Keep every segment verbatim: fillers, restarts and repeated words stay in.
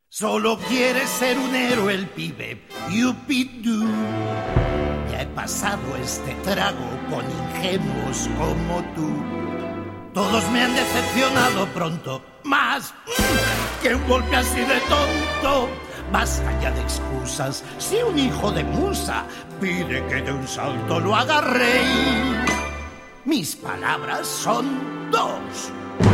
Solo quiere ser un héroe el pibe, yupidú. Ya he pasado este trago con ingenuos como tú. Todos me han decepcionado pronto, más que un golpe así de tonto. Basta ya de excusas, si un hijo de musa pide que de un salto lo haga rey. Mis palabras son dos.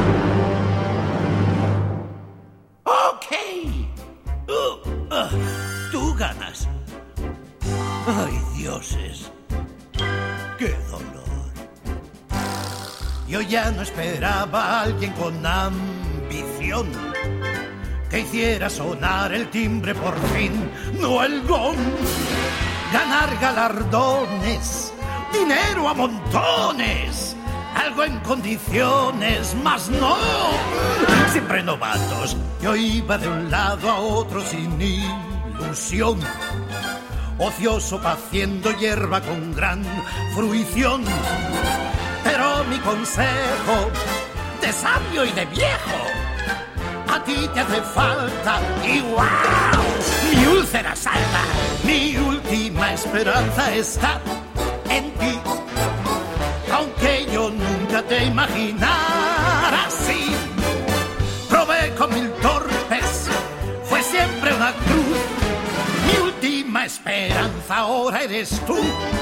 Ok. Uh, uh, tú ganas. Ay, dioses. Qué dolor. Yo ya no esperaba a alguien con ambición que hiciera sonar el timbre por fin, no el gong. Ganar galardones, dinero a montones, algo en condiciones, mas no. Siempre novatos, yo iba de un lado a otro sin ilusión, ocioso paciendo hierba con gran fruición. Pero mi consejo, de sabio y de viejo, a ti te hace falta y wow, mi úlcera salva, mi última esperanza está en ti. Aunque yo nunca te imaginara así, probé con mil torpes, fue siempre una cruz. Mi última esperanza ahora eres tú.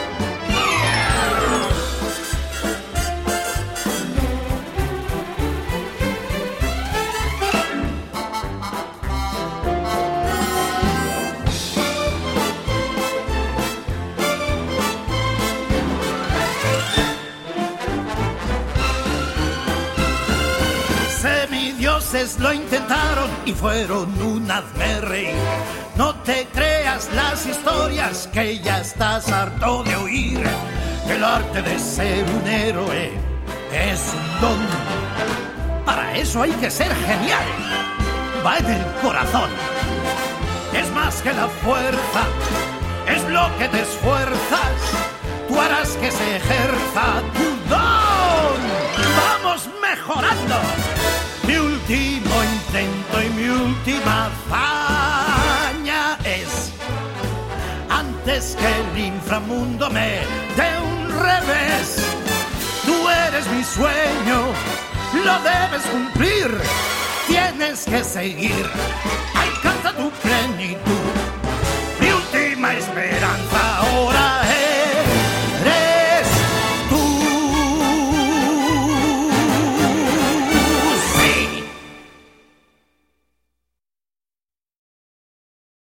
Semidioses lo intentaron y fueron un hazmerreír. No te creas las historias que ya estás harto de oír. El arte de ser un héroe es un don. Para eso hay que ser genial. Va en el corazón. Es más que la fuerza, es lo que te esfuerzas. Tú harás que se ejerza tu don. ¡Vamos mejorando! Mi último intento y mi última hazaña es, antes que el inframundo me dé un revés, tú eres mi sueño, lo debes cumplir, tienes que seguir